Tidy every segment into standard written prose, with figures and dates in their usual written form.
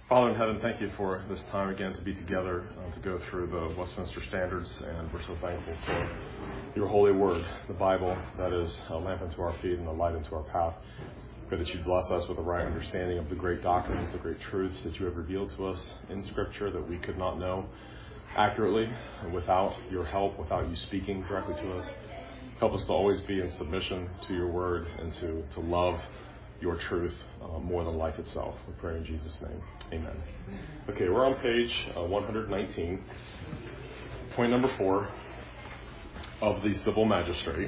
Father in heaven, thank you for this time again to be together, to go through the Westminster Standards, and we're so thankful for your holy word, the Bible, that is a lamp unto our feet and a light unto our path. Pray that you bless us with the right understanding of the great doctrines, the great truths that you have revealed to us in Scripture that we could not know accurately without your help, without you speaking directly to us. Help us to always be in submission to your word and to love your truth more than life itself. We pray in Jesus' name. Amen. Okay, we're on page 119, point number 4 of the civil magistrate.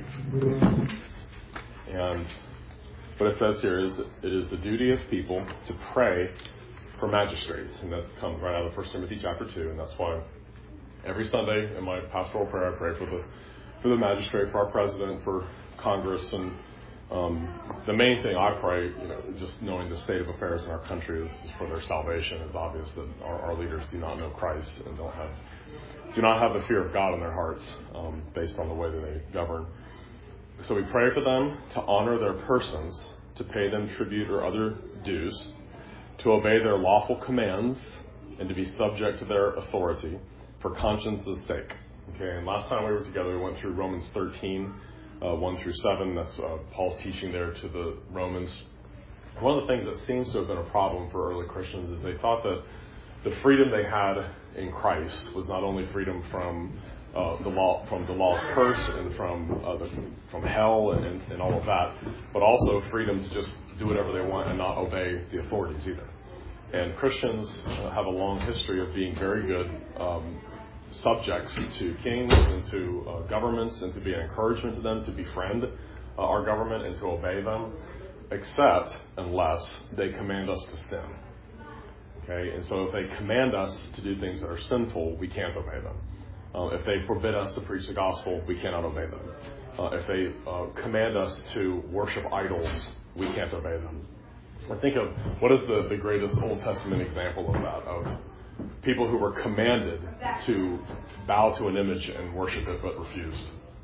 And what it says here is, it is the duty of people to pray for magistrates. And that comes right out of 1 Timothy chapter 2. And that's why every Sunday in my pastoral prayer, I pray for the magistrate, for our president, for Congress, and the main thing I pray, just knowing the state of affairs in our country, is for their salvation. It's obvious that our leaders do not know Christ and do not have the fear of God in their hearts, based on the way that they govern. So we pray for them to honor their persons, to pay them tribute or other dues, to obey their lawful commands, and to be subject to their authority for conscience's sake. Okay, and last time we were together, we went through Romans 13, 1 through 7. That's Paul's teaching there to the Romans. One of the things that seems to have been a problem for early Christians is they thought that the freedom they had in Christ was not only freedom from the law's curse and from hell and all of that, but also freedom to just do whatever they want and not obey the authorities either. And Christians have a long history of being very good subjects to kings and to governments, and to be an encouragement to them to befriend our government and to obey them, except unless they command us to sin. Okay, and so if they command us to do things that are sinful, we can't obey them. If they forbid us to preach the gospel, we cannot obey them. If they command us to worship idols, we can't obey them. I think of what is the greatest Old Testament example of that, of people who were commanded to bow to an image and worship it but refused.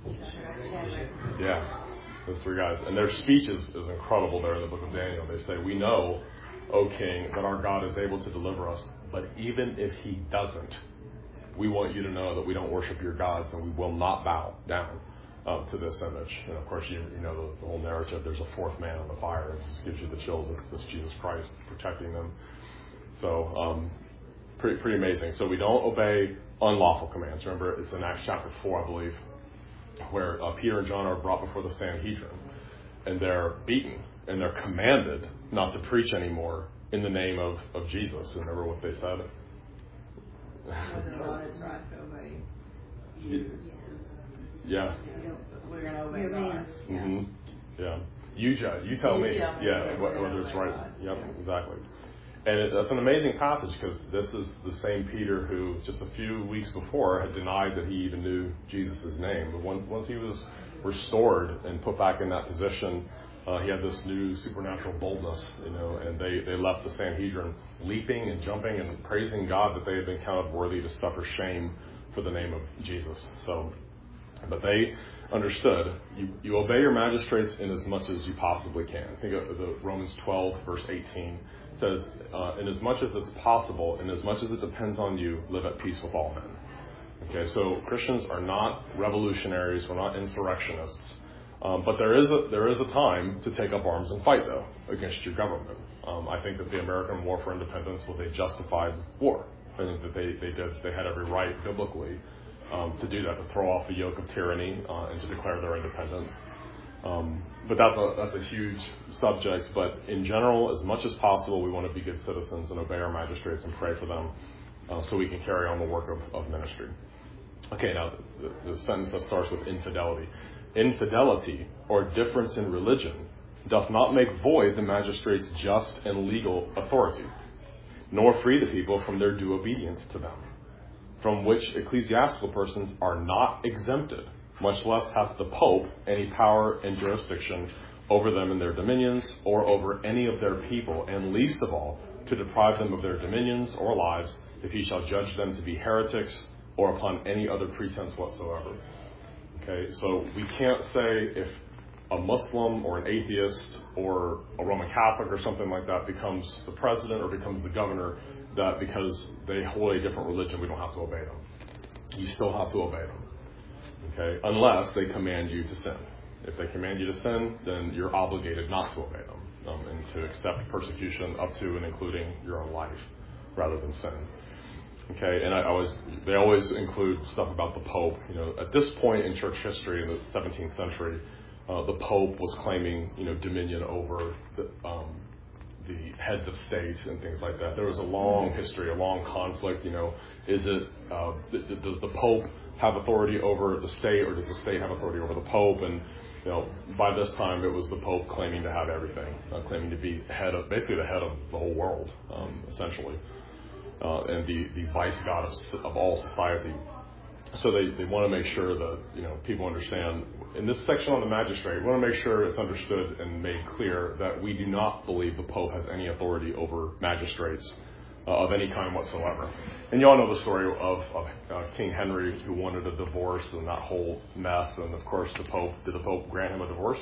Yeah, those three guys. And their speech is incredible there in the book of Daniel. They say, "We know, O king, that our God is able to deliver us, but even if he doesn't, we want you to know that we don't worship your gods and we will not bow down to this image." And of course, you know the whole narrative. There's a fourth man on the fire. It just gives you the chills. It's Jesus Christ protecting them. So, pretty amazing. So we don't obey unlawful commands. Remember, it's in Acts chapter 4, I believe, where Peter and John are brought before the Sanhedrin, and they're beaten, and they're commanded not to preach anymore in the name of Jesus. Remember what they said? Yeah. We're going to obey God. Mm-hmm. Yeah. You tell me. Yeah, whether it's right. Yep, exactly. And that's an amazing passage, because this is the same Peter who just a few weeks before had denied that he even knew Jesus' name. But once he was restored and put back in that position, he had this new supernatural boldness, and they left the Sanhedrin leaping and jumping and praising God that they had been counted worthy to suffer shame for the name of Jesus. But they understood, you obey your magistrates in as much as you possibly can. Think of the Romans 12, verse 18. It says, in as much as it's possible, and as much as it depends on you, live at peace with all men. Okay, so Christians are not revolutionaries. We're not insurrectionists. But there is a time to take up arms and fight, though, against your government. I think that the American War for Independence was a justified war. I think that they had every right biblically to do that, to throw off the yoke of tyranny and to declare their independence. But that's a huge subject. But in general, as much as possible, we want to be good citizens and obey our magistrates and pray for them so we can carry on the work of ministry. Okay, now the sentence that starts with infidelity. Infidelity, or difference in religion, doth not make void the magistrate's just and legal authority, nor free the people from their due obedience to them, from which ecclesiastical persons are not exempted, much less hath the Pope any power and jurisdiction over them in their dominions, or over any of their people, and least of all, to deprive them of their dominions or lives, if he shall judge them to be heretics, or upon any other pretense whatsoever. Okay, so we can't say if a Muslim or an atheist or a Roman Catholic or something like that becomes the president or becomes the governor, that because they hold a different religion, we don't have to obey them. You still have to obey them, okay? Unless they command you to sin. If they command you to sin, then you're obligated not to obey them and to accept persecution up to and including your own life rather than sin. Okay, and they always include stuff about the Pope. At this point in church history, in the 17th century, the Pope was claiming, dominion over the heads of states and things like that. There was a long history, a long conflict. Does the Pope have authority over the state, or does the state have authority over the Pope? And by this time, it was the Pope claiming to have everything, claiming to be basically the head of the whole world, essentially. And the vice god of all society. So they want to make sure that people understand. In this section on the magistrate, we want to make sure it's understood and made clear that we do not believe the Pope has any authority over magistrates of any kind whatsoever. And you all know the story of King Henry, who wanted a divorce and that whole mess. And of course, did the Pope grant him a divorce?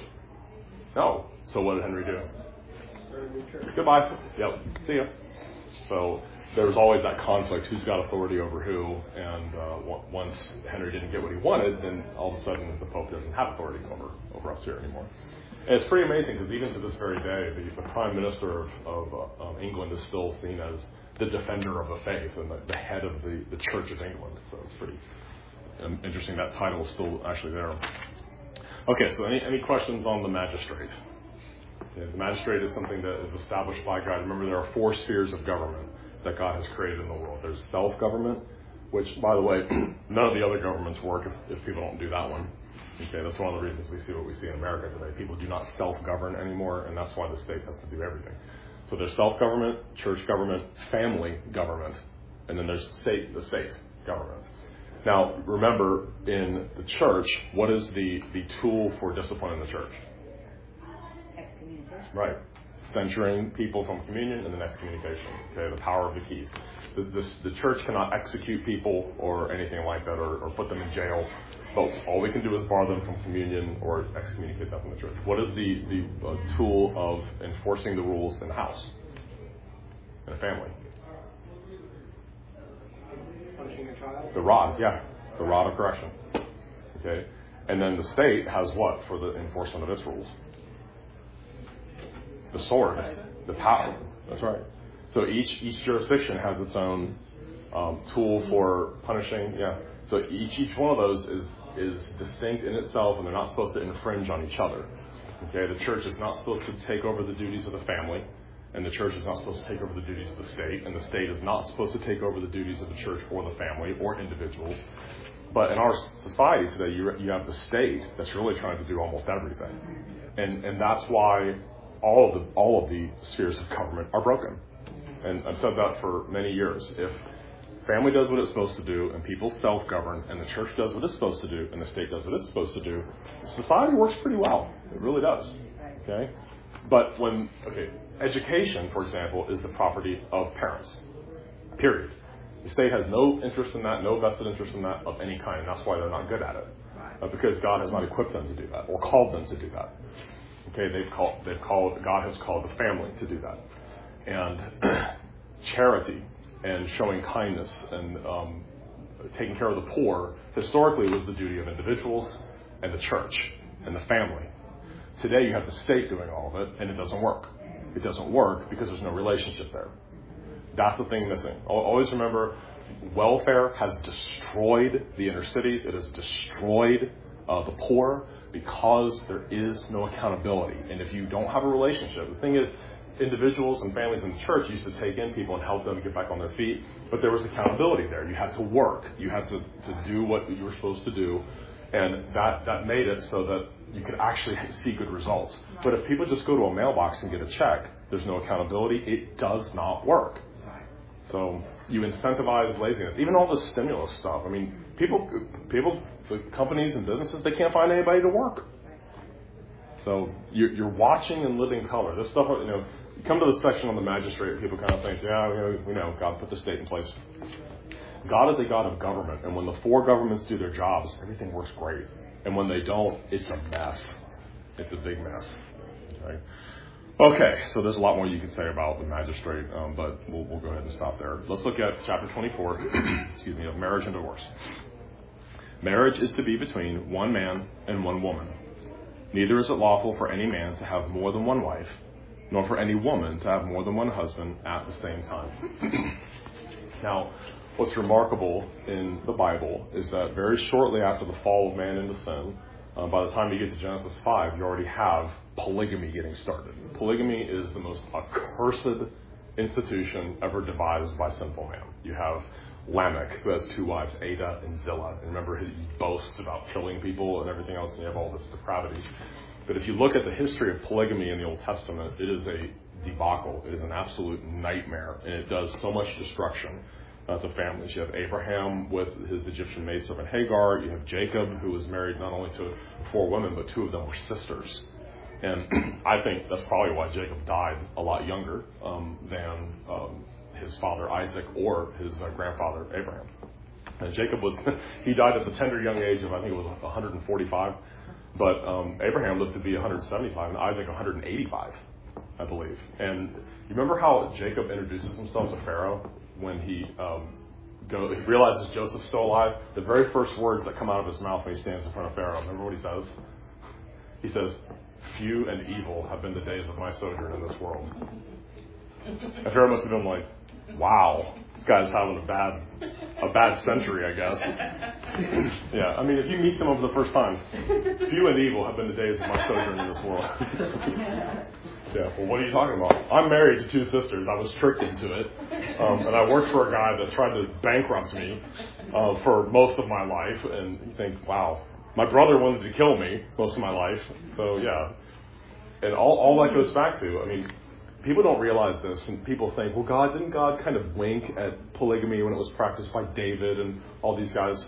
No. So what did Henry do? Goodbye. Yep. See ya. So there was always that conflict, who's got authority over who, and once Henry didn't get what he wanted, then all of a sudden the Pope doesn't have authority over us here anymore. And it's pretty amazing, because even to this very day, the Prime Minister of England is still seen as the defender of the faith and the head of the Church of England. So it's pretty interesting that title is still actually there. Okay, so any questions on the magistrate? The magistrate is something that is established by God. Remember, there are 4 spheres of government that God has created in the world. There's self-government, which, by the way, none of the other governments work if people don't do that one. Okay, that's one of the reasons we see what we see in America today. People do not self-govern anymore, and that's why the state has to do everything. So there's self-government, church government, family government, and then there's the state government. Now, remember, in the church, what is the tool for discipline in the church? Excommunication. Right. Censuring people from communion and then excommunication. Okay, the power of the keys. The church cannot execute people or anything like that, or put them in jail. But all we can do is bar them from communion or excommunicate them from the church. What is the tool of enforcing the rules in the house, in a family? Punishing a child? The rod, yeah, the rod of correction. Okay, and then the state has what for the enforcement of its rules? The sword, the power. That's right. So each jurisdiction has its own tool for punishing. Yeah. So each one of those is distinct in itself, and they're not supposed to infringe on each other. Okay. The church is not supposed to take over the duties of the family, and the church is not supposed to take over the duties of the state, and the state is not supposed to take over the duties of the church or the family or individuals. But in our society today, you have the state that's really trying to do almost everything, and that's why all of the spheres of government are broken. And I've said that for many years. If family does what it's supposed to do, and people self-govern, and the church does what it's supposed to do, and the state does what it's supposed to do, society works pretty well. It really does. Okay? But education, for example, is the property of parents. Period. The state has no interest in that, no vested interest in that of any kind, and that's why they're not good at it. Because God has not equipped them to do that, or called them to do that. Okay, God has called the family to do that. And charity and showing kindness and taking care of the poor historically was the duty of individuals and the church and the family. Today you have the state doing all of it, and it doesn't work. It doesn't work because there's no relationship there. That's the thing missing. Always remember, welfare has destroyed the inner cities. It has destroyed the poor, because there is no accountability. And if you don't have a relationship, the thing is, individuals and families in the church used to take in people and help them get back on their feet, but there was accountability there. You had to work. You had to do what you were supposed to do, and that made it so that you could actually see good results. But if people just go to a mailbox and get a check, there's no accountability. It does not work. So you incentivize laziness. Even all the stimulus stuff. I mean, people, the companies and businesses, they can't find anybody to work. So you're watching in living color. This stuff, you come to the section on the magistrate, people kind of think, we know God put the state in place. God is a God of government, and when the 4 governments do their jobs, everything works great. And when they don't, it's a mess. It's a big mess. Okay, so there's a lot more you can say about the magistrate, but we'll go ahead and stop there. Let's look at chapter 24, of marriage and divorce. Marriage is to be between one man and one woman. Neither is it lawful for any man to have more than one wife, nor for any woman to have more than one husband at the same time. Now, what's remarkable in the Bible is that very shortly after the fall of man into sin, by the time you get to Genesis 5, you already have polygamy getting started. Polygamy is the most accursed institution ever devised by sinful man. You have Lamech, who has 2 wives, Ada and Zillah. And remember, he boasts about killing people and everything else, and you have all this depravity. But if you look at the history of polygamy in the Old Testament, it is a debacle. It is an absolute nightmare, and it does so much destruction to families. You have Abraham with his Egyptian maidservant Hagar. You have Jacob, who was married not only to 4 women, but 2 of them were sisters. And I think that's probably why Jacob died a lot younger than his father Isaac or his grandfather Abraham. And Jacob he died at the tender young age of, I think it was 145. But Abraham lived to be 175 and Isaac 185, I believe. And you remember how Jacob introduces himself to Pharaoh when he realizes Joseph's still alive? The very first words that come out of his mouth when he stands in front of Pharaoh, remember what he says? He says, "Few and evil have been the days of my sojourn in this world." And Pharaoh must have been like, wow, this guy's having a bad century, I guess. Yeah, I mean, if you meet someone for the first time, few and evil have been the days of my sojourn in this world. Yeah, well, what are you talking about? I'm married to 2 sisters. I was tricked into it. And I worked for a guy that tried to bankrupt me for most of my life. And you think, wow, my brother wanted to kill me most of my life. So, yeah. And all that goes back to, I mean, people don't realize this, and people think, well, didn't God kind of wink at polygamy when it was practiced by David and all these guys?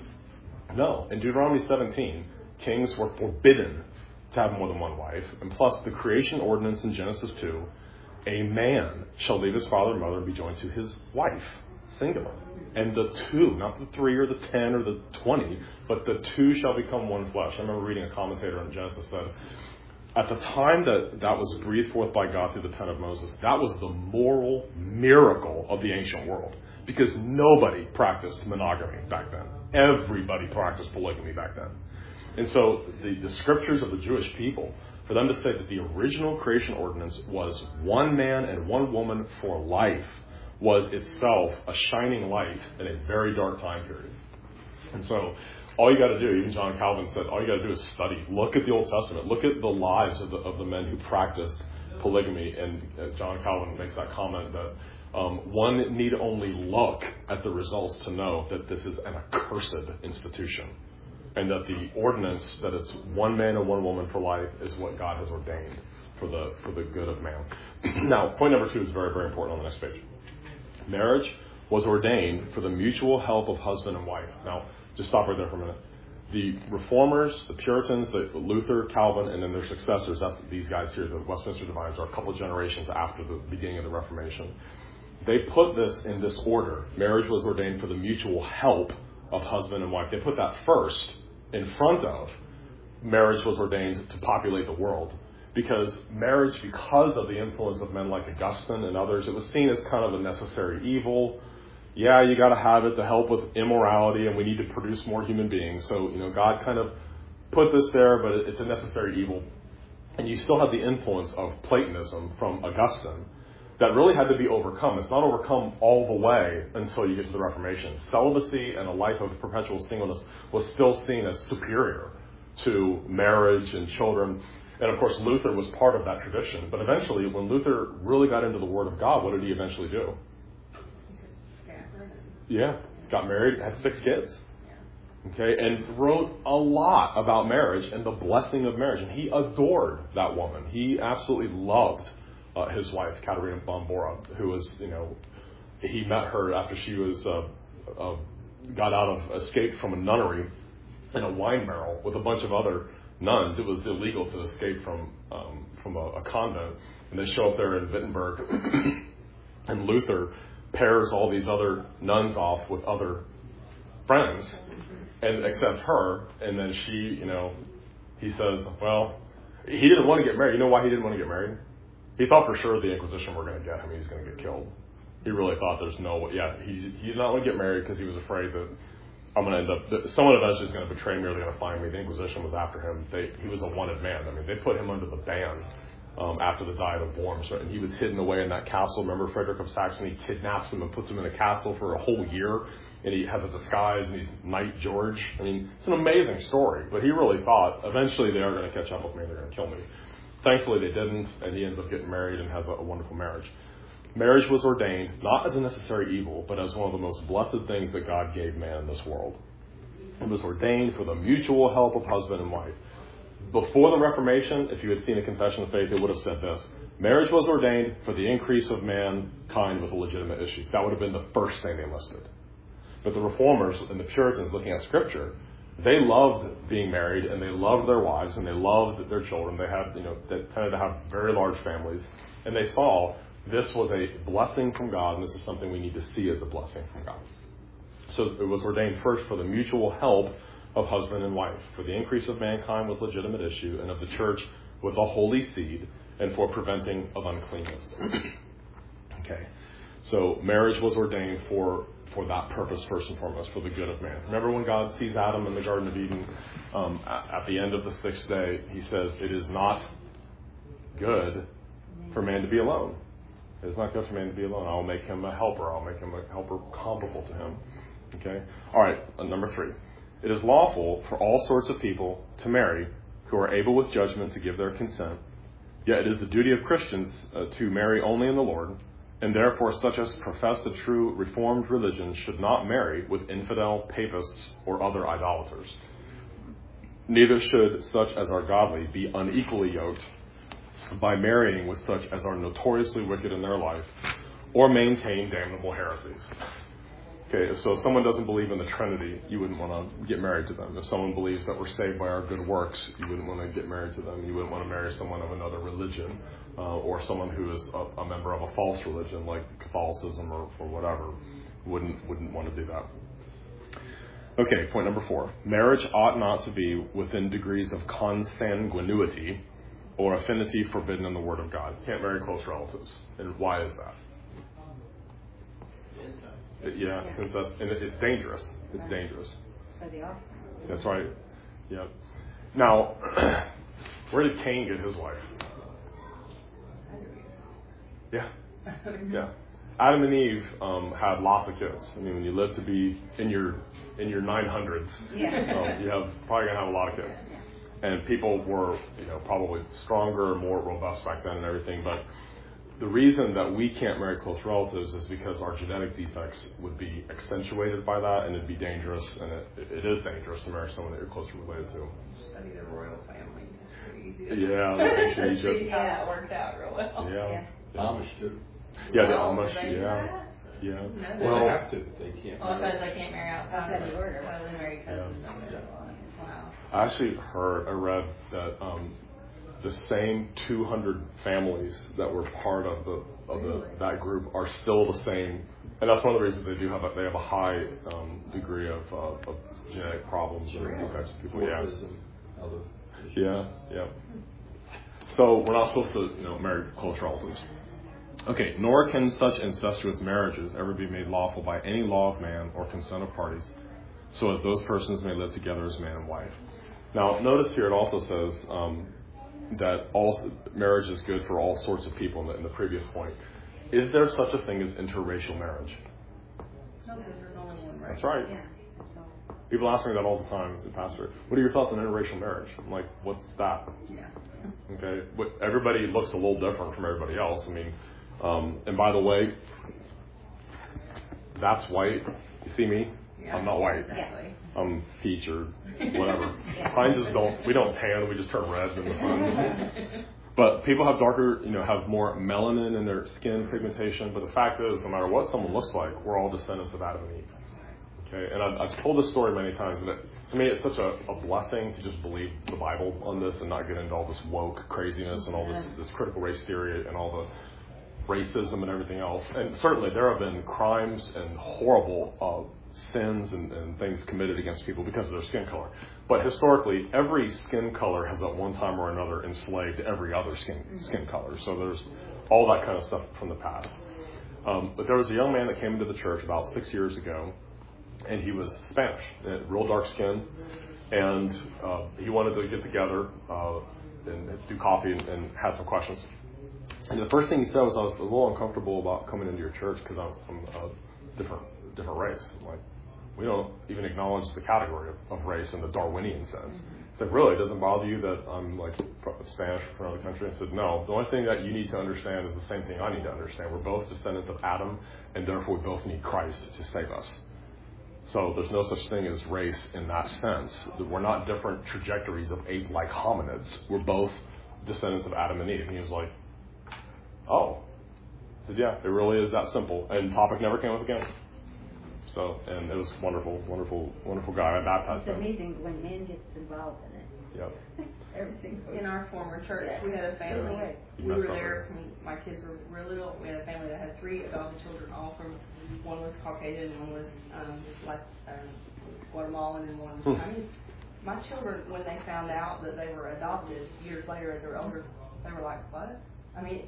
No. In Deuteronomy 17, kings were forbidden to have more than one wife. And plus, the creation ordinance in Genesis 2, a man shall leave his father and mother and be joined to his wife, singular. And the 2, not the 3 or the 10 or the 20, but the 2 shall become one flesh. I remember reading a commentator on Genesis said, at the time that was breathed forth by God through the pen of Moses, that was the moral miracle of the ancient world. Because nobody practiced monogamy back then. Everybody practiced polygamy back then. And so the scriptures of the Jewish people, for them to say that the original creation ordinance was one man and one woman for life, was itself a shining light in a very dark time period. And so all you got to do, even John Calvin said, all you got to do is study. Look at the Old Testament. Look at the lives of the men who practiced polygamy. And John Calvin makes that comment that one need only look at the results to know that this is an accursed institution. And that the ordinance that it's one man and one woman for life is what God has ordained for the good of man. Now, point number 2 is very, very important on the next page. Marriage was ordained for the mutual help of husband and wife. Now, just stop right there for a minute. The Reformers, the Puritans, the Luther, Calvin, and then their successors, that's these guys here, the Westminster Divines, are a couple of generations after the beginning of the Reformation. They put this in this order. Marriage was ordained for the mutual help of husband and wife. They put that first in front of marriage was ordained to populate the world. Because marriage, because of the influence of men like Augustine and others, it was seen as kind of a necessary evil. Yeah, you got to have it to help with immorality, and we need to produce more human beings. So, God kind of put this there, but it's a necessary evil. And you still have the influence of Platonism from Augustine that really had to be overcome. It's not overcome all the way until you get to the Reformation. Celibacy and a life of perpetual singleness was still seen as superior to marriage and children. And, of course, Luther was part of that tradition. But eventually, when Luther really got into the Word of God, what did he eventually do? Yeah, got married, had 6 kids. Okay, and wrote a lot about marriage and the blessing of marriage. And he adored that woman. He absolutely loved his wife, Caterina Bombora, who was, he met her after she was escaped from a nunnery in a wine barrel with a bunch of other nuns. It was illegal to escape from a convent. And they show up there in Wittenberg, and Luther pairs all these other nuns off with other friends, and except her, and then she, he says, well, He didn't want to get married. You know why he didn't want to get married? He thought for sure the Inquisition were going to get him. He was going to get killed. He really thought there's no way. Yeah, he did not want to get married because he was afraid that I'm going to end up, someone eventually is going to betray me or they're going to find me. The Inquisition was after him. He was a wanted man. I mean, they put him under the ban after the Diet of Worms, and he was hidden away in that castle. Remember Frederick of Saxony kidnaps him and puts him in a castle for a whole year, and he has a disguise, and he's Knight George. I mean, it's an amazing story, but he really thought eventually they are going to catch up with me and they're going to kill me. Thankfully, they didn't, and he ends up getting married and has a wonderful marriage. Marriage was ordained not as a necessary evil, but as one of the most blessed things that God gave man in this world. It was ordained for the mutual help of husband and wife. Before the Reformation, if you had seen a Confession of Faith, it would have said this: marriage was ordained for the increase of mankind with a legitimate issue. That would have been the first thing they listed. But the Reformers and the Puritans, looking at Scripture, they loved being married, and they loved their wives, and they loved their children. They had, they tended to have very large families, and they saw this was a blessing from God, and this is something we need to see as a blessing from God. So it was ordained first for the mutual help of husband and wife, for the increase of mankind with legitimate issue, and of the church with a holy seed, and for preventing of uncleanness. Okay, so marriage was ordained for that purpose first and foremost, for the good of man. Remember when God sees Adam in the Garden of Eden, at the end of the sixth day, he says, it is not good for man to be alone. It is not good for man to be alone. I will make him a helper. I'll make him a helper comparable to him. Okay? All right, number 3. It is lawful for all sorts of people to marry who are able with judgment to give their consent. Yet it is the duty of Christians to marry only in the Lord, and therefore such as profess the true Reformed religion should not marry with infidel, papists, or other idolaters. Neither should such as are godly be unequally yoked by marrying with such as are notoriously wicked in their life, or maintain damnable heresies. Okay, so if someone doesn't believe in the Trinity, you wouldn't want to get married to them. If someone believes that we're saved by our good works, you wouldn't want to get married to them. You wouldn't want to marry someone of another religion, or someone who is a member of a false religion like Catholicism or whatever. Wouldn't want to do that. Okay, point number 4. Marriage ought not to be within degrees of consanguinity or affinity forbidden in the Word of God. You can't marry close relatives. And why is that? It's dangerous. It's dangerous. That's right. Yeah. Now, where did Cain get his wife? Yeah. Yeah. Adam and Eve had lots of kids. I mean, when you live to be in your 900s, you probably gonna have a lot of kids. And people were, probably stronger, more robust back then and everything. But the reason that we can't marry close relatives is because our genetic defects would be accentuated by that, and it'd be dangerous, and it is dangerous to marry someone that you're closely related to. Study the royal family. It's pretty easy to Egypt. Yeah, it worked out real well. Yeah. Amish too. Yeah, the Amish. Yeah. No, well, they have to. They can't. Well, because they can't marry outside the order. Well, they marry cousins. Wow. I actually I read that the same 200 families that were part of that group are still the same, and that's one of the reasons they have a high degree of genetic problems and defects in people. Yeah. So we're not supposed to marry close relatives. Okay, nor can such incestuous marriages ever be made lawful by any law of man or consent of parties, so as those persons may live together as man and wife. Now, notice here it also says that marriage is good for all sorts of people in the previous point. Is there such a thing as interracial marriage? No, because there's only one race. That's right. Yeah. People ask me that all the time as a pastor. What are your thoughts on interracial marriage? I'm like, what's that? Yeah. Okay, everybody looks a little different from everybody else. I mean, and by the way, that's white. You see me? Yeah. I'm not white. Exactly. I'm peach or whatever. Mine just we don't tan, we just turn red in the sun. But people have darker, have more melanin in their skin pigmentation. But the fact is, no matter what someone looks like, we're all descendants of Adam and Eve. Okay, and I've told this story many times, and to me it's such a blessing to just believe the Bible on this and not get into all this woke craziness and all this critical race theory and all the racism and everything else. And certainly there have been crimes and horrible sins and things committed against people because of their skin color. But historically, every skin color has at one time or another enslaved every other skin color. So there's all that kind of stuff from the past. But there was a young man that came into the church about 6 years ago, and he was Spanish, real dark skin, and he wanted to get together and do coffee and had some questions. And the first thing he said was, I was a little uncomfortable about coming into your church because I'm a different race. Like, we don't even acknowledge the category of race in the Darwinian sense. It's like, really, it doesn't bother you that I'm like Spanish from another country? I said, no. The only thing that you need to understand is the same thing I need to understand. We're both descendants of Adam, and therefore we both need Christ to save us. So there's no such thing as race in that sense. We're not different trajectories of ape-like hominids. We're both descendants of Adam and Eve. And he was like, oh. I said, yeah, it really is that simple. And the topic never came up again. So, and it was wonderful guy. I baptized him. It's amazing when man gets involved in it. Yep. Everything's In our former church, we had a family. We were there when my kids were real little. We had a family that had 3 adopted children, all from, one was Caucasian, one was Guatemalan, and one was Chinese. My children, when they found out that they were adopted years later as they were older, they were like, what? I mean,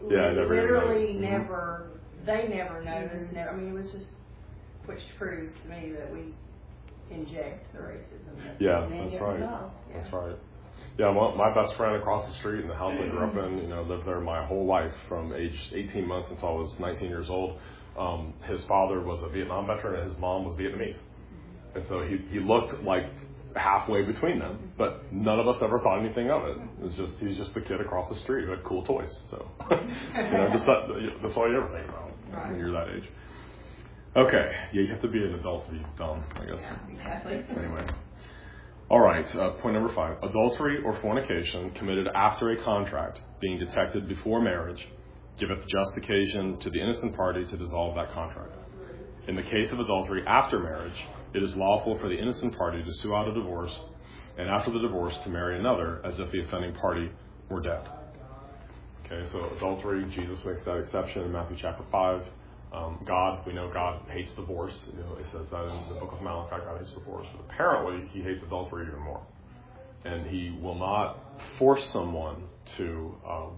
never, they never noticed. Never, I mean, it was just, which proves to me that we inject the racism. Yeah, that's right. That's right. Yeah, my best friend across the street in the house I grew up in, lived there my whole life from age 18 months until I was 19 years old. His father was a Vietnam veteran and his mom was Vietnamese. And so he looked like halfway between them, but none of us ever thought anything of it. He's just the kid across the street who had cool toys. So, that's all you ever think about when you're that age. Okay, yeah, you have to be an adult to be dumb, I guess. Yeah, exactly. Anyway. All right, point number 5. Adultery or fornication committed after a contract being detected before marriage giveth just occasion to the innocent party to dissolve that contract. In the case of adultery after marriage, it is lawful for the innocent party to sue out a divorce, and after the divorce to marry another as if the offending party were dead. Okay, so adultery, Jesus makes that exception in Matthew chapter 5. We know God hates divorce. It says that in the book of Malachi, God hates divorce. But apparently, he hates adultery even more. And he will not force someone to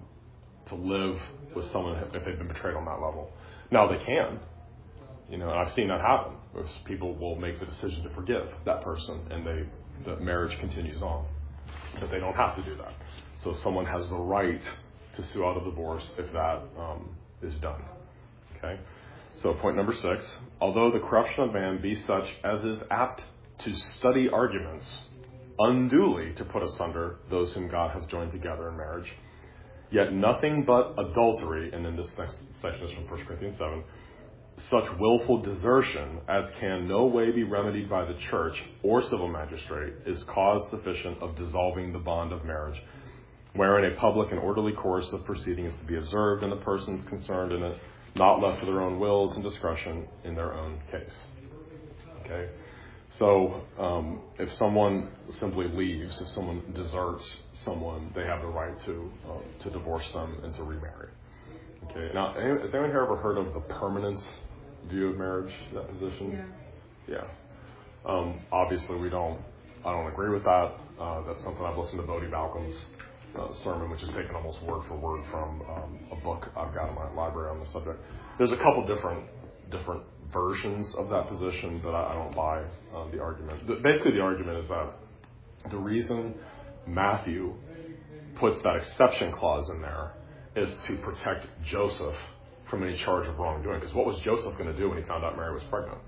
live with someone if they've been betrayed on that level. Now, they can. And I've seen that happen. People will make the decision to forgive that person, and the marriage continues on. But they don't have to do that. So someone has the right to sue out a divorce if that is done. Okay? So point number 6, although the corruption of man be such as is apt to study arguments unduly to put asunder those whom God hath joined together in marriage, yet nothing but adultery, and then this next section is from 1 Corinthians 7, such willful desertion as can no way be remedied by the church or civil magistrate is cause sufficient of dissolving the bond of marriage, wherein a public and orderly course of proceeding is to be observed, and the persons concerned in it not left to their own wills and discretion in their own case. Okay? So if someone simply leaves, if someone deserts someone, they have the right to divorce them and to remarry. Okay? Now, has anyone here ever heard of the permanence view of marriage, that position? Yeah. Obviously, I don't agree with that. That's something I've listened to Bodie Balcom's sermon, which is taken almost word for word from a book I've got in my library on the subject. There's a couple different versions of that position, but I don't buy the argument. Basically, the argument is that the reason Matthew puts that exception clause in there is to protect Joseph from any charge of wrongdoing. Because what was Joseph going to do when he found out Mary was pregnant?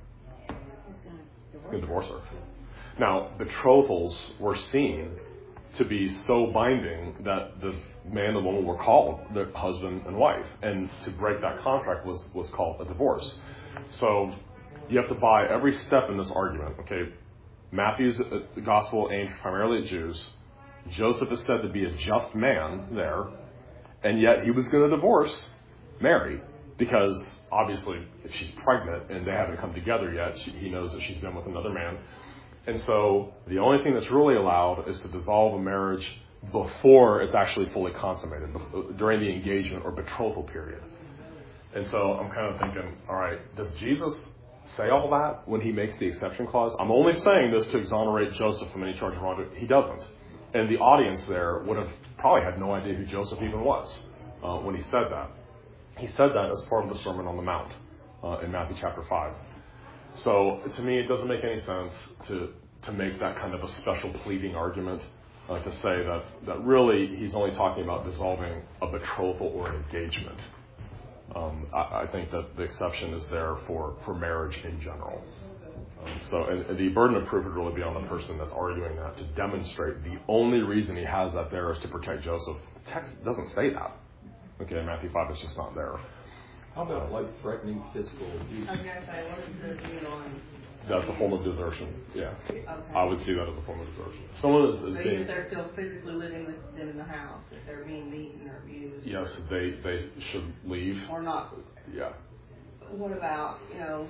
He's going to divorce her. Now, betrothals were seen to be so binding that the man and woman were called the husband and wife. And to break that contract was called a divorce. So you have to buy every step in this argument. Okay, Matthew's gospel aimed primarily at Jews. Joseph is said to be a just man there, and yet he was going to divorce Mary because obviously if she's pregnant and they haven't come together yet, he knows that she's been with another man. And so the only thing that's really allowed is to dissolve a marriage before it's actually fully consummated, during the engagement or betrothal period. And so I'm kind of thinking, all right, does Jesus say all that when he makes the exception clause. I'm only saying this to exonerate Joseph from any charge of wrongdoing. He doesn't. And the audience there would have probably had no idea who Joseph even was when he said that. He said that as part of the Sermon on the Mount in Matthew chapter 5. So to me, it doesn't make any sense to make that kind of a special pleading argument to say that really he's only talking about dissolving a betrothal or engagement. I think that the exception is there for marriage in general. And the burden of proof would really be on the person that's arguing that to demonstrate the only reason he has that there is to protect Joseph. The text doesn't say that. Okay, Matthew 5 is just not there. How about like threatening physical abuse? I was going to say, what is the view on? That's a form of desertion. Yeah, Okay. I would see that as a form of desertion. Someone is So being. even if they're still physically living with them in the house, if they're being beaten or abused. Yes, they should leave. Or not. Yeah. What about,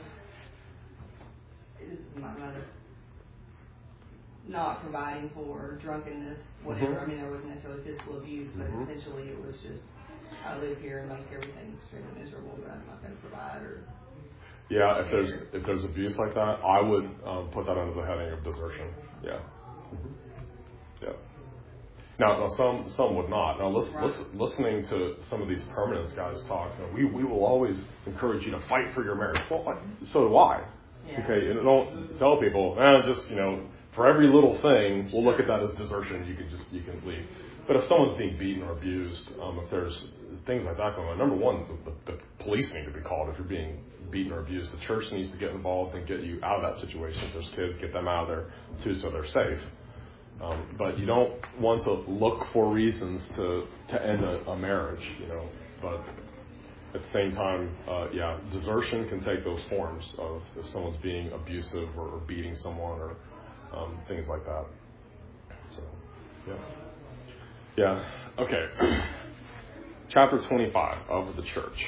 this is my mother, not providing for drunkenness, whatever. Mm-hmm. I mean, there wasn't necessarily physical abuse, but Mm-hmm. essentially it was just, I live here and make everything extremely miserable, but I'm not going to provide or. Yeah, if there's abuse like that, I would put that under the heading of desertion. Yeah. Mm-hmm. Yeah. Now some would not. Now, listening to some of these permanence guys talk, we will always encourage you to fight for your marriage. Well, so do I. Yeah. Okay, and don't tell people, just for every little thing, we'll look at that as desertion. You can leave. But if someone's being beaten or abused, if there's things like that going on, number one, the police need to be called if you're being beaten or abused. The church needs to get involved and get you out of that situation. If there's kids, get them out of there too, so they're safe. But you don't want to look for reasons to end a marriage, But at the same time, desertion can take those forms of if someone's being abusive or beating someone or things like that. So, yeah. Yeah. Okay. Chapter 25 of the church.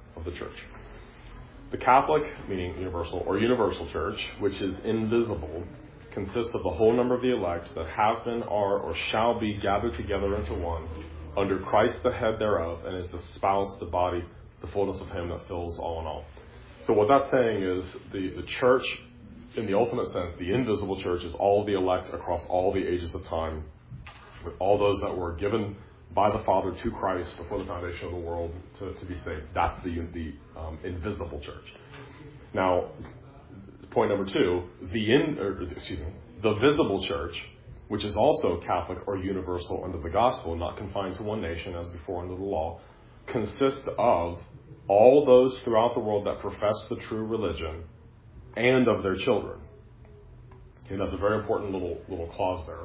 The Catholic, meaning universal or universal church, which is invisible, consists of the whole number of the elect that have been, are, or shall be gathered together into one, under Christ the head thereof, and is the spouse, the body, the fullness of him that fills all in all. So what that's saying is the church, in the ultimate sense, the invisible church is all the elect across all the ages of time, with all those that were given by the Father to Christ before the foundation of the world to be saved. That's the invisible church. Now, point number two, the visible church, which is also Catholic or universal under the gospel, not confined to one nation as before under the law, consists of all those throughout the world that profess the true religion and of their children. Okay, that's a very important little clause there.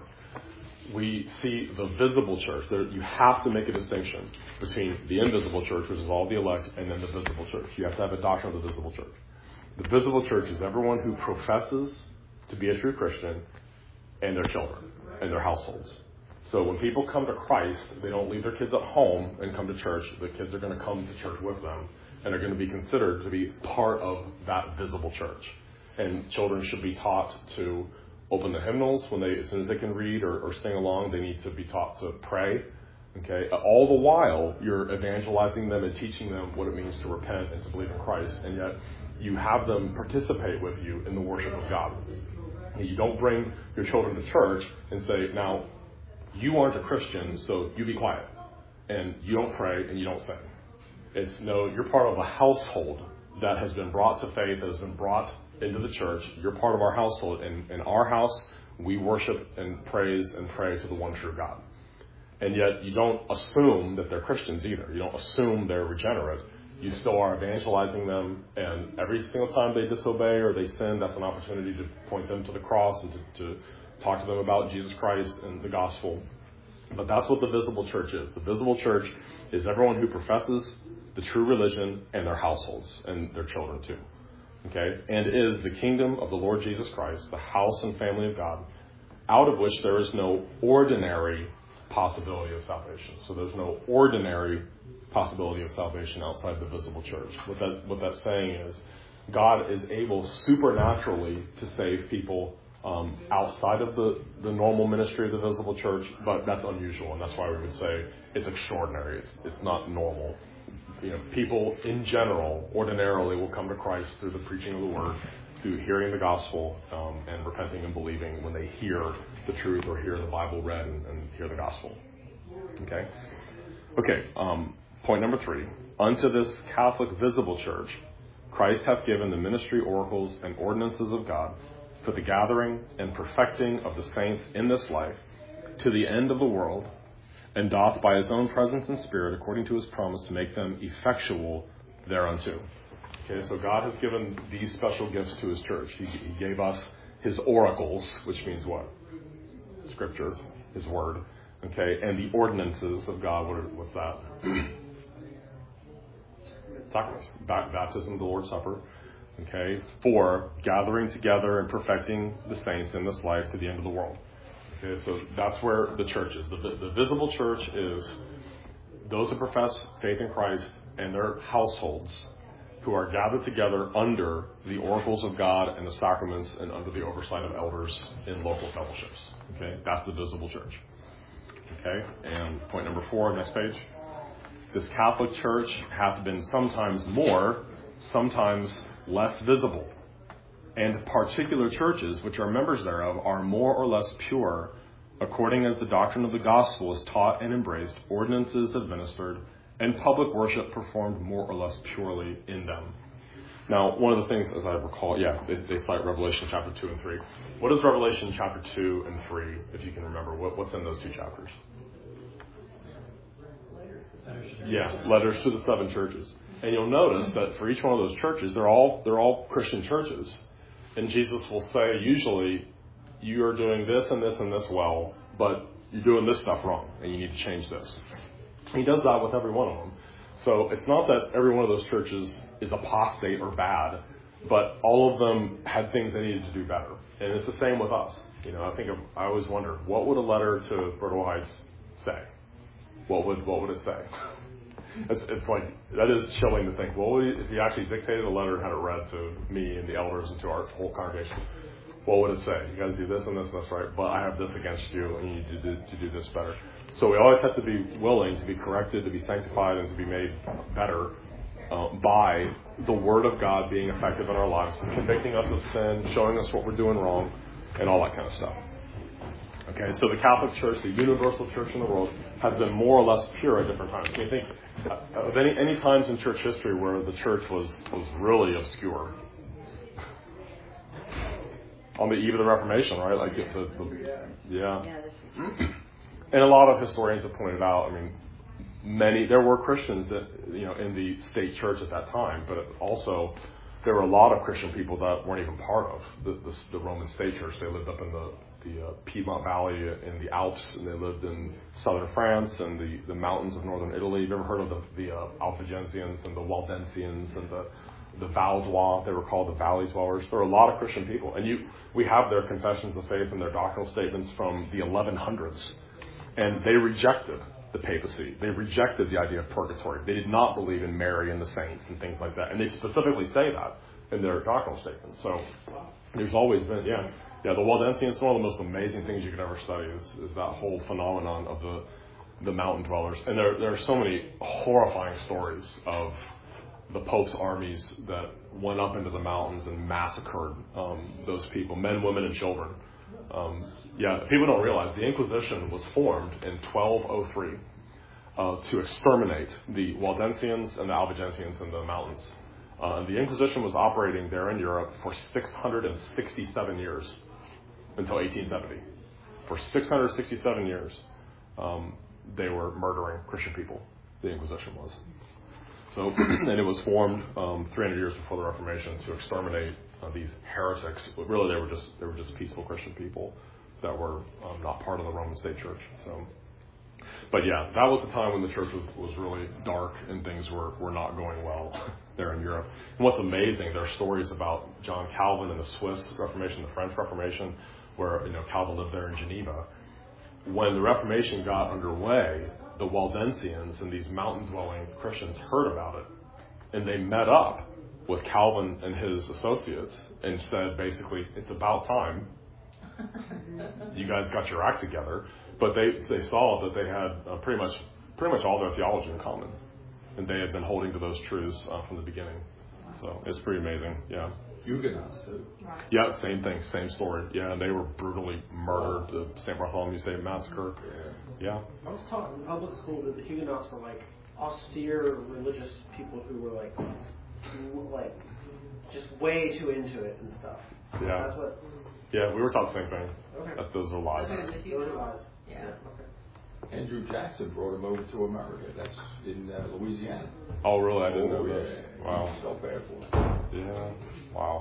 We see the visible church. You have to make a distinction between the invisible church, which is all the elect, and then the visible church. You have to have a doctrine of the visible church. The visible church is everyone who professes to be a true Christian and their children and their households. So when people come to Christ, they don't leave their kids at home and come to church. The kids are going to come to church with them and are going to be considered to be part of that visible church. And children should be taught to open the hymnals as soon as they can read or sing along. They need to be taught to pray. Okay, all the while you're evangelizing them and teaching them what it means to repent and to believe in Christ, and yet you have them participate with you in the worship of God. You don't bring your children to church and say, now, you aren't a Christian, so you be quiet, and you don't pray and you don't sing. It's no, you're part of a household that has been brought to faith, that has been brought into the church. You're part of our household. In our house, we worship and praise and pray to the one true God. And yet you don't assume that they're Christians either. You don't assume they're regenerate. You still are evangelizing them, and every single time they disobey or they sin, that's an opportunity to point them to the cross and to talk to them about Jesus Christ and the gospel. But that's what the visible church is. The visible church is everyone who professes the true religion and their households and their children too. Okay? And is the kingdom of the Lord Jesus Christ, the house and family of God, out of which there is no ordinary possibility of salvation. So there's no ordinary possibility of salvation outside the visible church. What that's saying is God is able supernaturally to save people outside of the normal ministry of the visible church, but that's unusual, and that's why we would say it's extraordinary. It's not normal people in general, ordinarily, will come to Christ through the preaching of the Word, through hearing the gospel, and repenting and believing when they hear the truth or hear the Bible read and hear the gospel. Okay? Point number 3. Unto this Catholic visible church, Christ hath given the ministry, oracles, and ordinances of God for the gathering and perfecting of the saints in this life, to the end of the world, and doth by his own presence and Spirit, according to his promise, to make them effectual thereunto. Okay, so God has given these special gifts to his church. He gave us his oracles, which means what? Scripture, his word. Okay, and the ordinances of God. What's that? Sacraments. Baptism, the Lord's Supper. Okay, for gathering together and perfecting the saints in this life to the end of the world. Okay, so that's where the church is. The visible church is those who profess faith in Christ and their households who are gathered together under the oracles of God and the sacraments and under the oversight of elders in local fellowships. Okay, that's the visible church. Okay, and point number 4, next page. This Catholic Church hath been sometimes more, sometimes less visible. And particular churches, which are members thereof, are more or less pure, according as the doctrine of the gospel is taught and embraced, ordinances administered, and public worship performed more or less purely in them. Now, one of the things, as I recall, they cite Revelation chapter 2 and 3. What is Revelation chapter 2 and 3, if you can remember? What's in those 2 chapters? Letters to the 7 churches. And you'll notice that for each one of those churches, they're all Christian churches. And Jesus will say, usually, you are doing this and this and this well, but you're doing this stuff wrong, and you need to change this. He does that with every one of them. So it's not that every one of those churches is apostate or bad, but all of them had things they needed to do better. And it's the same with us. I always wonder, what would a letter to Berkeley Heights say? What would it say? It's like, that is chilling to think. Well, if he actually dictated a letter and had it read to me and the elders and to our whole congregation, what would it say? You guys do this and this and this, right? But I have this against you, and you need to do this better. So we always have to be willing to be corrected, to be sanctified, and to be made better by the Word of God being effective in our lives, convicting us of sin, showing us what we're doing wrong, and all that kind of stuff. Okay, so the Catholic Church, the universal church in the world, has been more or less pure at different times. Can you think of any times in church history where the church was really obscure? On the eve of the Reformation, right? Like And a lot of historians have pointed out, there were Christians that, in the state church at that time, but also there were a lot of Christian people that weren't even part of the Roman state church. They lived up in the Piedmont Valley in the Alps, and they lived in southern France and the mountains of northern Italy. You've ever heard of the Albigensians and the Waldensians and the Vaudois? They were called the Valley Dwellers. There were a lot of Christian people, and we have their confessions of faith and their doctrinal statements from the 1100s, and they rejected the papacy. They rejected the idea of purgatory. They did not believe in Mary and the saints and things like that, and they specifically say that in their doctrinal statements. So there's always been, the Waldensians, one of the most amazing things you could ever study is that whole phenomenon of the mountain dwellers. And there are so many horrifying stories of the Pope's armies that went up into the mountains and massacred those people, men, women, and children. People don't realize the Inquisition was formed in 1203 to exterminate the Waldensians and the Albigensians in the mountains. The Inquisition was operating there in Europe for 667 years until 1870. For 667 years, they were murdering Christian people. The Inquisition was. So, and it was formed 300 years before the Reformation to exterminate these heretics. Really, they were just peaceful Christian people that were not part of the Roman state church. So, but that was the time when the church was really dark and things were not going well there in Europe. And what's amazing, there are stories about John Calvin and the Swiss Reformation, the French Reformation, where Calvin lived there in Geneva. When the Reformation got underway, the Waldensians and these mountain-dwelling Christians heard about it, and they met up with Calvin and his associates and said, basically, it's about time you guys got your act together. But they saw that they had pretty much all their theology in common. And they had been holding to those truths from the beginning. So it's pretty amazing. Yeah. Huguenots too. Right. Yeah, same thing, same story. Yeah, and they were brutally murdered. The St. Bartholomew's Day massacre. Yeah. I was taught in public school that the Huguenots were like austere religious people who were like just way too into it and stuff. Yeah. That's what. Yeah, we were taught the same thing. Okay. That those are lies. Those are the Those are Huguenots. lies. Yeah. Okay. Andrew Jackson brought him over to America. That's in Louisiana. Oh, really? I didn't know this. Yeah. Wow. So bad for him. Yeah. Wow.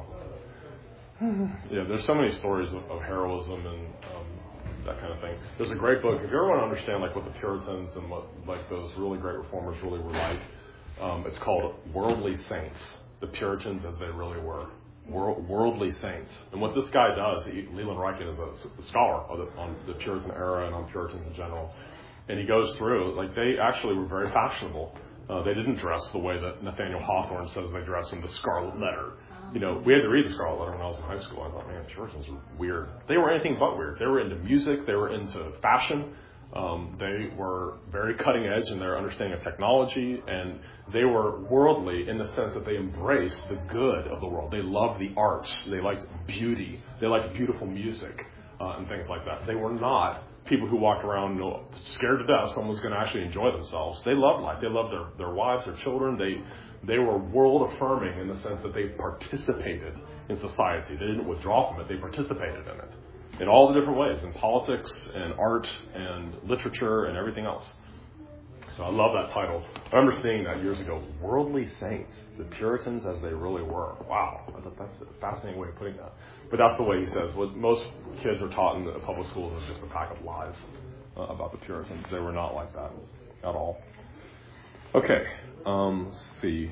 Yeah, there's so many stories of heroism and that kind of thing. There's a great book. If you ever want to understand like what the Puritans and what like those really great reformers really were like, it's called Worldly Saints. The Puritans as they really were. Worldly saints. And what this guy does, Leland Ryken is a scholar on the Puritan era and on Puritans in general. And he goes through, like they actually were very fashionable. They didn't dress the way that Nathaniel Hawthorne says they dress in the Scarlet Letter. You know, we had to read the Scarlet Letter when I was in high school. I thought, man, Puritans are weird. They were anything but weird. They were into music. They were into fashion. They were very cutting edge in their understanding of technology, and they were worldly in the sense that they embraced the good of the world. They loved the arts. They liked beauty. They liked beautiful music and things like that. They were not people who walked around scared to death someone's going to actually enjoy themselves. They loved life. They loved their wives, their children. They were world affirming in the sense that they participated in society. They didn't withdraw from it. They participated in it in all the different ways, in politics and art and literature and everything else. So I love that title. I remember seeing that years ago. Worldly Saints, the Puritans as they really were. Wow, I thought that's a fascinating way of putting that. But that's the way he says. What most kids are taught in the public schools is just a pack of lies about the Puritans. They were not like that at all. Okay, let's see.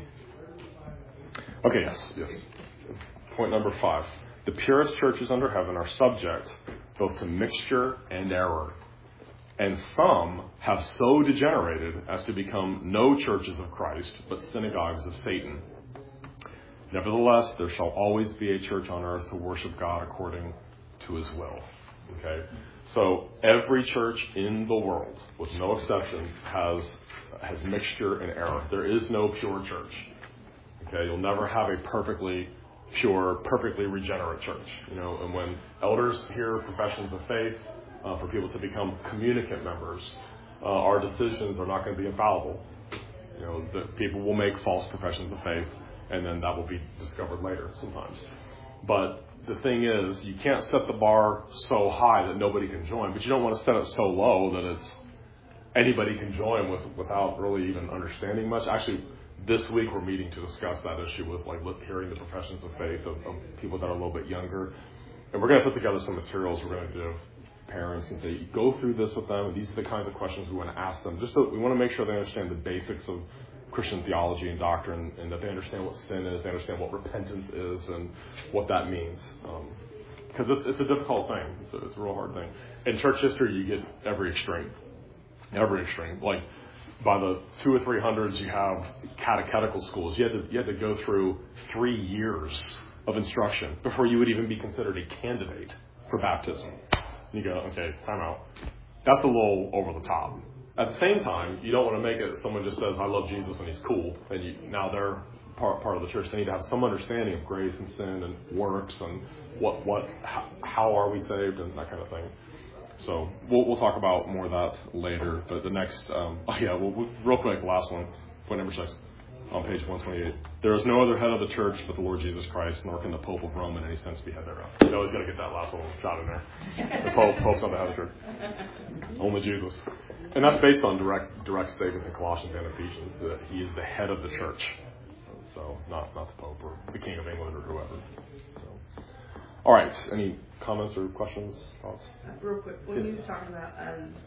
Okay, yes. Point number 5. The purest churches under heaven are subject both to mixture and error. And some have so degenerated as to become no churches of Christ, but synagogues of Satan. Nevertheless, there shall always be a church on earth to worship God according to his will. Okay? So every church in the world, with no exceptions, has mixture and error. There is no pure church. Okay? You'll never have a perfectly pure, perfectly regenerate church. You know, and when elders hear professions of faith, for people to become communicant members, our decisions are not going to be infallible. You know, the people will make false professions of faith, and then that will be discovered later sometimes. But the thing is, you can't set the bar so high that nobody can join, but you don't want to set it so low that it's anybody can join without really even understanding much. Actually, this week we're meeting to discuss that issue with like hearing the professions of faith of people that are a little bit younger, and we're going to put together some materials we're going to give parents and say, go through this with them, and these are the kinds of questions we want to ask them. Just so we want to make sure they understand the basics of Christian theology and doctrine, and that they understand what sin is, they understand what repentance is, and what that means. Because it's a difficult thing. It's a real hard thing. In church history, you get every extreme. Like by the 200s or 300s, you have catechetical schools. You had to go through 3 years of instruction before you would even be considered a candidate for baptism. You go, okay, time out. That's a little over the top. At the same time, you don't want to make it someone just says, I love Jesus and he's cool, and now they're part of the church. They need to have some understanding of grace and sin and works and how are we saved and that kind of thing. So we'll talk about more of that later. But the next, real quick, last one, point number 6. On page 128. There is no other head of the church but the Lord Jesus Christ, nor can the Pope of Rome in any sense be head thereof. You always got to get that last little shot in there. The Pope's not the head of the church. Only Jesus. And that's based on direct statements in Colossians and Ephesians that he is the head of the church. So not the Pope or the King of England or whoever. So, all right. Any comments or questions, thoughts? Real quick, when you were talking about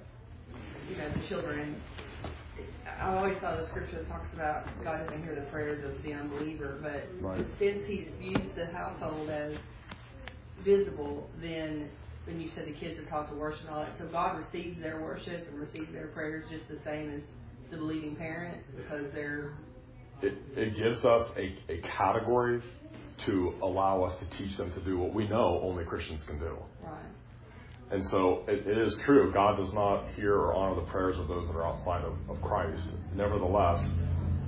the children. I always thought the scripture talks about God doesn't hear the prayers of the unbeliever, but since he's used the household as visible, then when you said the kids are taught to worship and all that, so God receives their worship and receives their prayers just the same as the believing parent because they're... It gives us a category to allow us to teach them to do what we know only Christians can do. Right. And so it is true, God does not hear or honor the prayers of those that are outside of Christ. Nevertheless,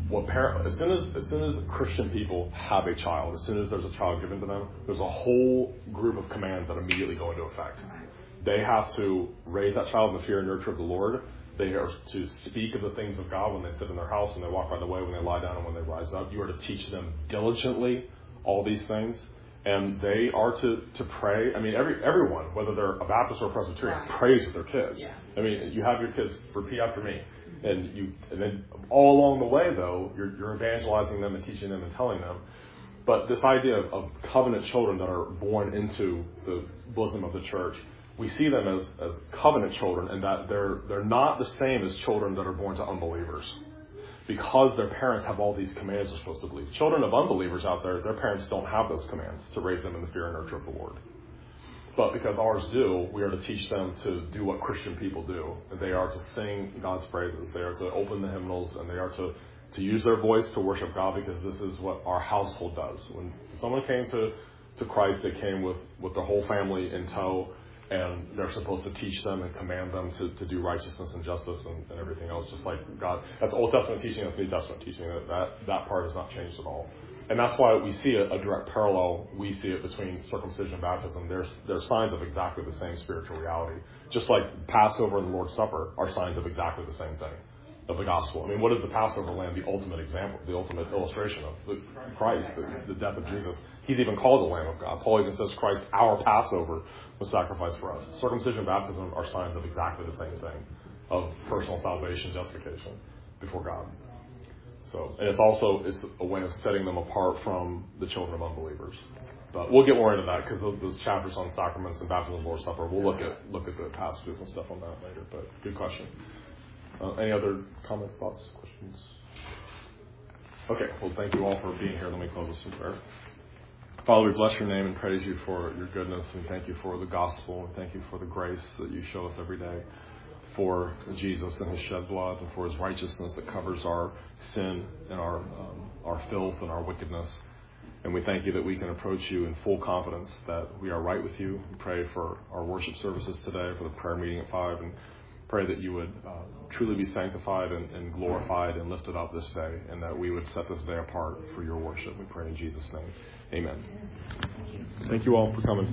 as soon as Christian people have a child, as soon as there's a child given to them, there's a whole group of commands that immediately go into effect. They have to raise that child in the fear and nurture of the Lord. They are to speak of the things of God when they sit in their house, when they walk by the way, when they lie down, and when they rise up. You are to teach them diligently all these things. And they are to pray. I mean, everyone, whether they're a Baptist or a Presbyterian, prays with their kids. Yeah. I mean, you have your kids repeat after me. And then all along the way, though, you're evangelizing them and teaching them and telling them. But this idea of covenant children that are born into the bosom of the church, we see them as covenant children, and that they're not the same as children that are born to unbelievers, because their parents have all these commands they're supposed to believe. Children of unbelievers out there, their parents don't have those commands to raise them in the fear and nurture of the Lord. But because ours do, we are to teach them to do what Christian people do. They are to sing God's praises. They are to open the hymnals, and they are to use their voice to worship God, because this is what our household does. When someone came to Christ, they came with their whole family in tow, and they're supposed to teach them and command them to do righteousness and justice and everything else, just like God. That's Old Testament teaching, that's New Testament teaching. That part has not changed at all. And that's why we see a direct parallel. We see it between circumcision and baptism. They're signs of exactly the same spiritual reality. Just like Passover and the Lord's Supper are signs of exactly the same thing, of the gospel. I mean, what is the Passover lamb? The ultimate example, the ultimate illustration of Christ, the death of Jesus. He's even called the Lamb of God. Paul even says Christ, our Passover, was sacrificed for us. Circumcision and baptism are signs of exactly the same thing, of personal salvation, justification before God. So, and it's a way of setting them apart from the children of unbelievers. But we'll get more into that, because those chapters on sacraments and baptism and Lord's Supper, we'll look at the passages and stuff on that later. But good question. Any other comments, thoughts, questions? Okay, well, thank you all for being here. Let me close with some prayer. Father, we bless your name and praise you for your goodness, and thank you for the gospel, and thank you for the grace that you show us every day, for Jesus and his shed blood, and for his righteousness that covers our sin and our filth and our wickedness. And we thank you that we can approach you in full confidence that we are right with you. We pray for our worship services today, for the prayer meeting at 5, and pray that you would truly be sanctified and glorified and lifted up this day, and that we would set this day apart for your worship. We pray in Jesus' name. Amen. Thank you all for coming.